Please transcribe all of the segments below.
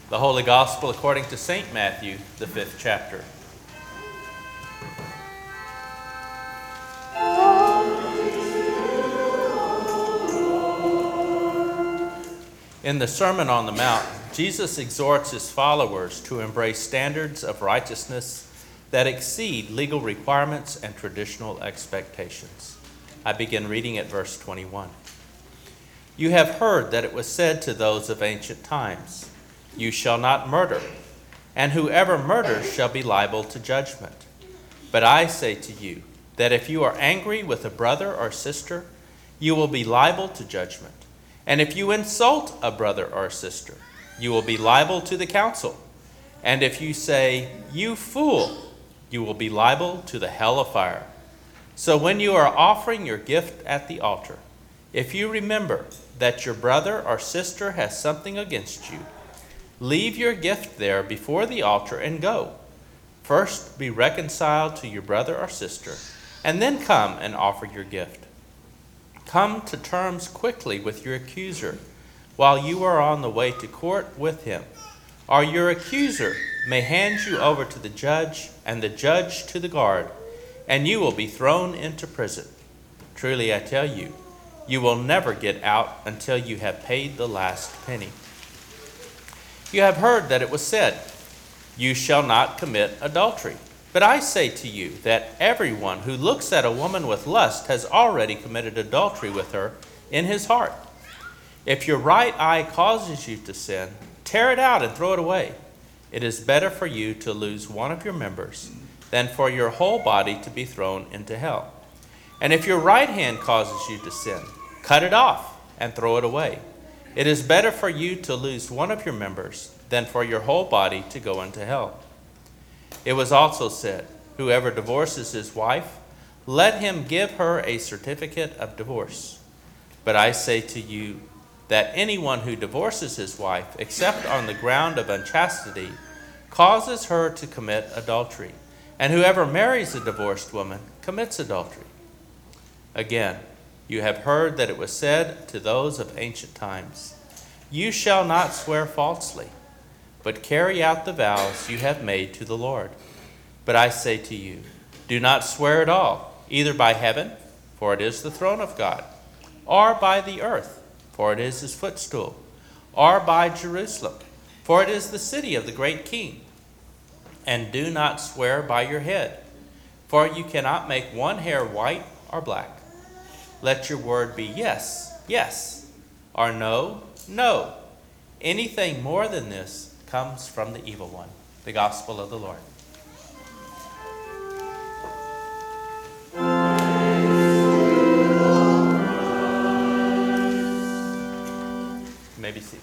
The Holy Gospel according to St. Matthew, the 5th chapter. In the Sermon on the Mount, Jesus exhorts his followers to embrace standards of righteousness that exceed legal requirements and traditional expectations. I begin reading at verse 21. You have heard that it was said to those of ancient times, "You shall not murder, and whoever murders shall be liable to judgment." But I say to you that if you are angry with a brother or sister, you will be liable to judgment. And if you insult a brother or sister, you will be liable to the council. And if you say, "You fool," you will be liable to the hell of fire. So when you are offering your gift at the altar, if you remember that your brother or sister has something against you, leave your gift there before the altar and go. First be reconciled to your brother or sister, and then come and offer your gift. Come to terms quickly with your accuser while you are on the way to court with him, or your accuser may hand you over to the judge, and the judge to the guard, and you will be thrown into prison. Truly I tell you, you will never get out until you have paid the last penny. You have heard that it was said, "You shall not commit adultery." But I say to you that everyone who looks at a woman with lust has already committed adultery with her in his heart. If your right eye causes you to sin, tear it out and throw it away. It is better for you to lose one of your members than for your whole body to be thrown into hell. And if your right hand causes you to sin, cut it off and throw it away. It is better for you to lose one of your members than for your whole body to go into hell. It was also said, "Whoever divorces his wife, let him give her a certificate of divorce." But I say to you that anyone who divorces his wife, except on the ground of unchastity, causes her to commit adultery. And whoever marries a divorced woman commits adultery. Again, you have heard that it was said to those of ancient times, "You shall not swear falsely, but carry out the vows you have made to the Lord." But I say to you, do not swear at all, either by heaven, for it is the throne of God, or by the earth, for it is his footstool, or by Jerusalem, for it is the city of the great King. And do not swear by your head, for you cannot make one hair white or black. Let your word be yes, yes, or no, no. Anything more than this comes from the evil one. The Gospel of the Lord. You may be seated.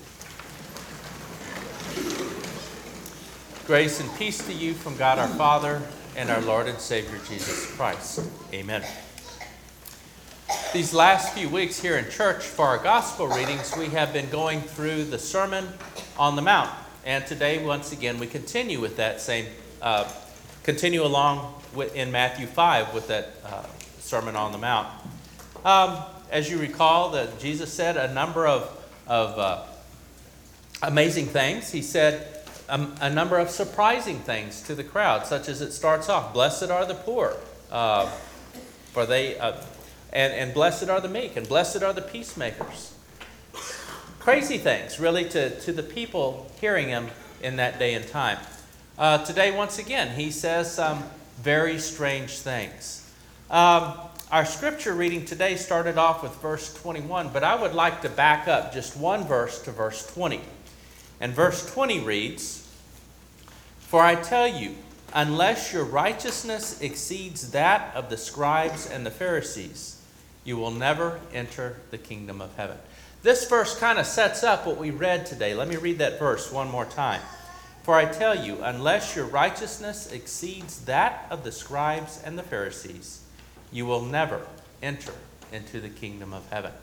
Grace and peace to you from God our Father and our Lord and Savior Jesus Christ. Amen. These last few weeks here in church for our gospel readings, we have been going through the Sermon on the Mount. And today, once again, we continue with that same, continue along in Matthew 5 with that Sermon on the Mount. As you recall, that Jesus said a number of amazing things. He said a number of surprising things to the crowd, such as it starts off, "Blessed are the poor, for they... And blessed are the meek, and blessed are the peacemakers." Crazy things, really, to the people hearing him in that day and time. Today, once again, he says some very strange things. Our scripture reading today started off with verse 21, but I would like to back up just one verse to verse 20. And verse 20 reads, "For I tell you, unless your righteousness exceeds that of the scribes and the Pharisees, you will never enter the kingdom of heaven." This verse kind of sets up what we read today. Let me read that verse one more time. "For I tell you, unless your righteousness exceeds that of the scribes and the Pharisees, you will never enter into the kingdom of heaven."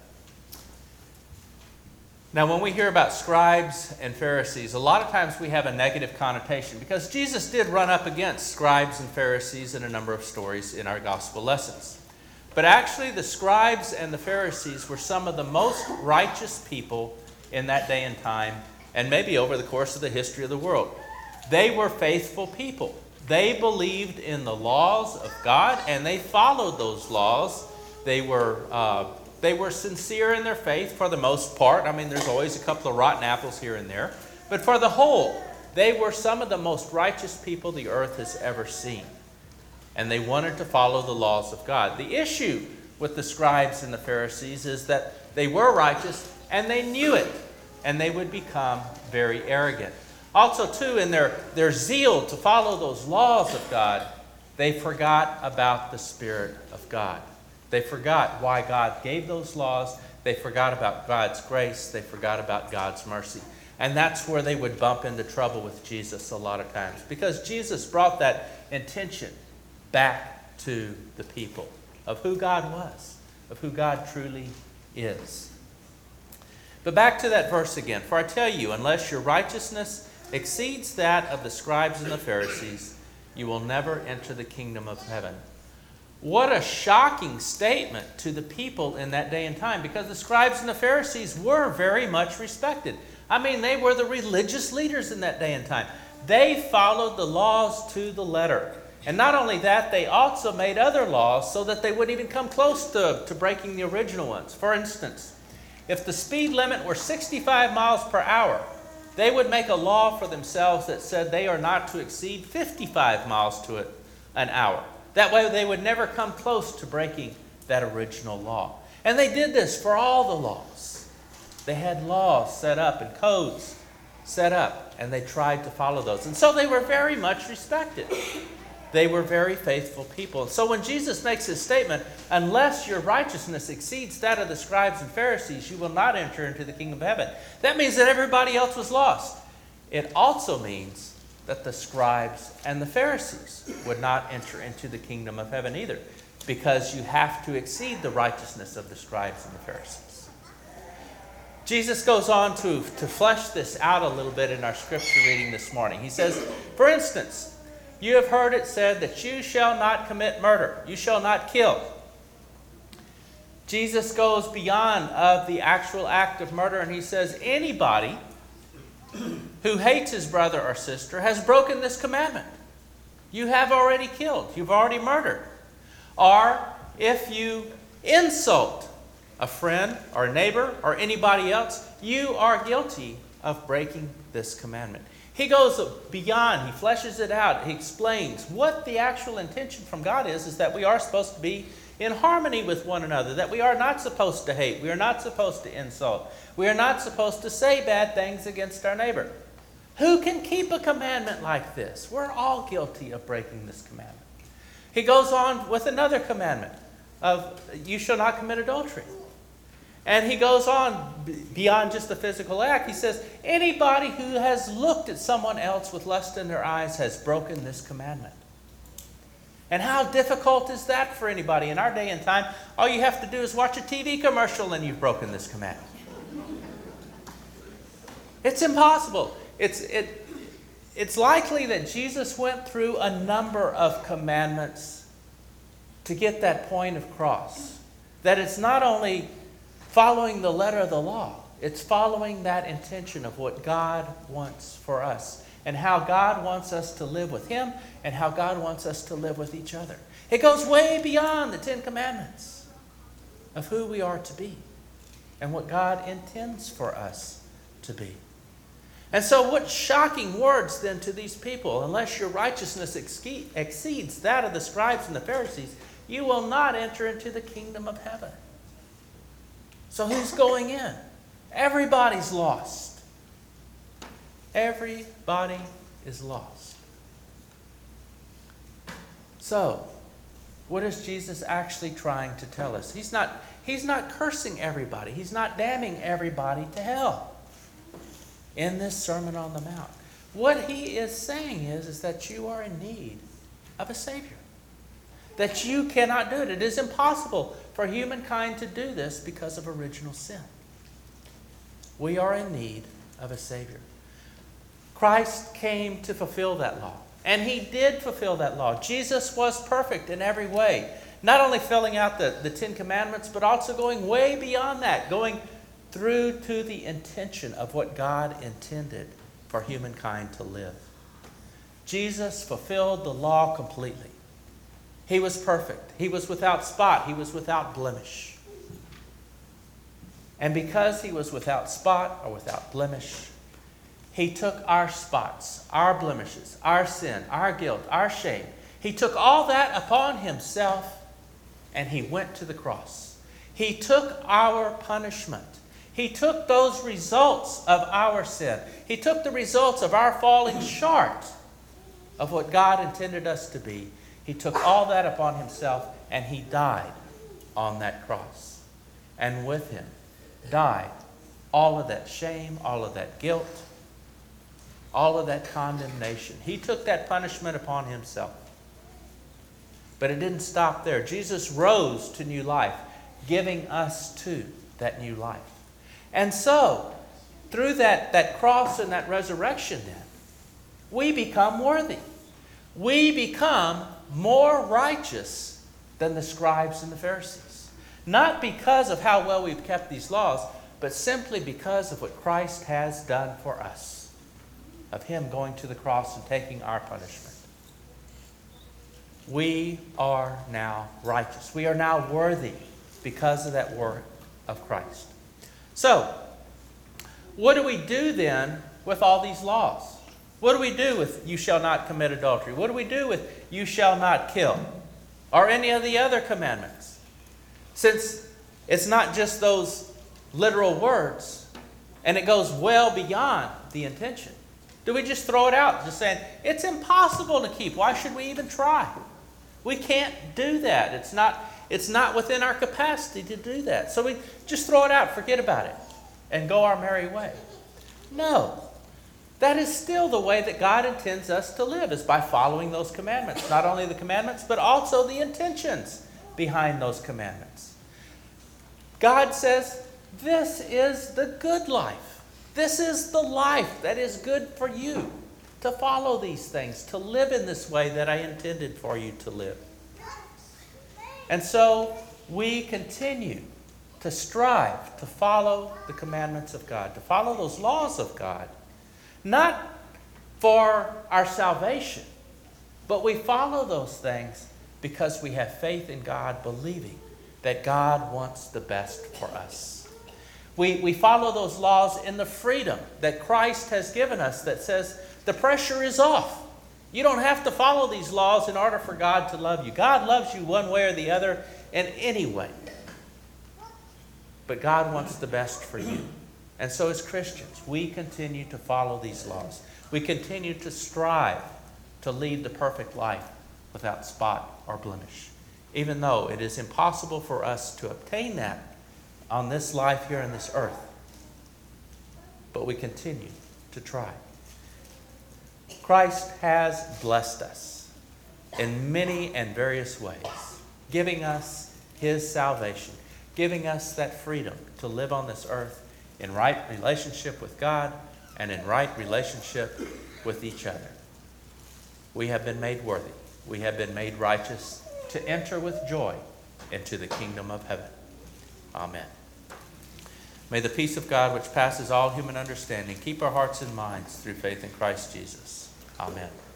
Now, when we hear about scribes and Pharisees, a lot of times we have a negative connotation because Jesus did run up against scribes and Pharisees in a number of stories in our gospel lessons. But actually, the scribes and the Pharisees were some of the most righteous people in that day and time and maybe over the course of the history of the world. They were faithful people. They believed in the laws of God, and they followed those laws. They were sincere in their faith for the most part. I mean, there's always a couple of rotten apples here and there. But for the whole, they were some of the most righteous people the earth has ever seen. And they wanted to follow the laws of God. The issue with the scribes and the Pharisees is that they were righteous and they knew it. And they would become very arrogant. Also, too, in their zeal to follow those laws of God, they forgot about the Spirit of God. They forgot why God gave those laws. They forgot about God's grace. They forgot about God's mercy. And that's where they would bump into trouble with Jesus a lot of times, because Jesus brought that intention back to the people of who God was, of who God truly is. But back to that verse again. For I tell you, unless your righteousness exceeds that of the scribes and the Pharisees, you will never enter the kingdom of heaven. What a shocking statement to the people in that day and time, because the scribes and the Pharisees were very much respected. I mean, they were the religious leaders in that day and time. They followed the laws to the letter. And not only that, they also made other laws so that they wouldn't even come close to breaking the original ones. For instance, if the speed limit were 65 miles per hour, they would make a law for themselves that said they are not to exceed 55 miles to an hour. That way they would never come close to breaking that original law. And they did this for all the laws. They had laws set up and codes set up, and they tried to follow those. And so they were very much respected. They were very faithful people. So when Jesus makes his statement, unless your righteousness exceeds that of the scribes and Pharisees, you will not enter into the kingdom of heaven. That means that everybody else was lost. It also means that the scribes and the Pharisees would not enter into the kingdom of heaven either, because you have to exceed the righteousness of the scribes and the Pharisees. Jesus goes on to flesh this out a little bit in our scripture reading this morning. He says, for instance, you have heard it said that you shall not commit murder. You shall not kill. Jesus goes beyond of the actual act of murder, and he says anybody who hates his brother or sister has broken this commandment. You have already killed. You've already murdered. Or if you insult a friend or a neighbor or anybody else, you are guilty of breaking this commandment. He goes beyond. He fleshes it out. He explains what the actual intention from God is that we are supposed to be in harmony with one another, that we are not supposed to hate. We are not supposed to insult. We are not supposed to say bad things against our neighbor. Who can keep a commandment like this? We're all guilty of breaking this commandment. He goes on with another commandment of you shall not commit adultery. And he goes on beyond just the physical act. He says, anybody who has looked at someone else with lust in their eyes has broken this commandment. And how difficult is that for anybody in our day and time? All you have to do is watch a TV commercial and you've broken this commandment. It's impossible. It's likely that Jesus went through a number of commandments to get that point across. That it's not only following the letter of the law, it's following that intention of what God wants for us and how God wants us to live with him and how God wants us to live with each other. It goes way beyond the 10 Commandments of who we are to be and what God intends for us to be. And so what shocking words then to these people. Unless your righteousness exceeds that of the scribes and the Pharisees, you will not enter into the kingdom of heaven. So who's going in? Everybody's lost. Everybody is lost. So, what is Jesus actually trying to tell us? He's not cursing everybody. He's not damning everybody to hell in this Sermon on the Mount. What he is saying is that you are in need of a Savior. That you cannot do it. It is impossible for humankind to do this because of original sin. We are in need of a Savior. Christ came to fulfill that law. And he did fulfill that law. Jesus was perfect in every way. Not only filling out the 10 Commandments, but also going way beyond that. Going through to the intention of what God intended for humankind to live. Jesus fulfilled the law completely. He was perfect. He was without spot. He was without blemish. And because he was without spot or without blemish, he took our spots, our blemishes, our sin, our guilt, our shame. He took all that upon himself and he went to the cross. He took our punishment. He took those results of our sin. He took the results of our falling short of what God intended us to be. He took all that upon himself and he died on that cross. And with him died all of that shame, all of that guilt, all of that condemnation. He took that punishment upon himself. But it didn't stop there. Jesus rose to new life, giving us too that new life. And so, through that cross and that resurrection then, we become worthy. We become more righteous than the scribes and the Pharisees. Not because of how well we've kept these laws, but simply because of what Christ has done for us. Of him going to the cross and taking our punishment. We are now righteous. We are now worthy because of that work of Christ. So, what do we do then with all these laws? What do we do with you shall not commit adultery? What do we do with you shall not kill? Or any of the other commandments? Since it's not just those literal words, and it goes well beyond the intention. Do we just throw it out, just saying, it's impossible to keep. Why should we even try? We can't do that. It's not within our capacity to do that. So we just throw it out, forget about it, and go our merry way. No. That is still the way that God intends us to live, is by following those commandments. Not only the commandments, but also the intentions behind those commandments. God says, this is the good life. This is the life that is good for you, to follow these things, to live in this way that I intended for you to live. And so we continue to strive to follow the commandments of God, to follow those laws of God, not for our salvation, but we follow those things because we have faith in God, believing that God wants the best for us. We follow those laws in the freedom that Christ has given us that says the pressure is off. You don't have to follow these laws in order for God to love you. God loves you one way or the other in any way. But God wants the best for you. And so as Christians, we continue to follow these laws. We continue to strive to lead the perfect life without spot or blemish, even though it is impossible for us to obtain that on this life here on this earth. But we continue to try. Christ has blessed us in many and various ways, giving us his salvation, giving us that freedom to live on this earth in right relationship with God and in right relationship with each other. We have been made worthy. We have been made righteous to enter with joy into the kingdom of heaven. Amen. May the peace of God, which passes all human understanding, keep our hearts and minds through faith in Christ Jesus. Amen.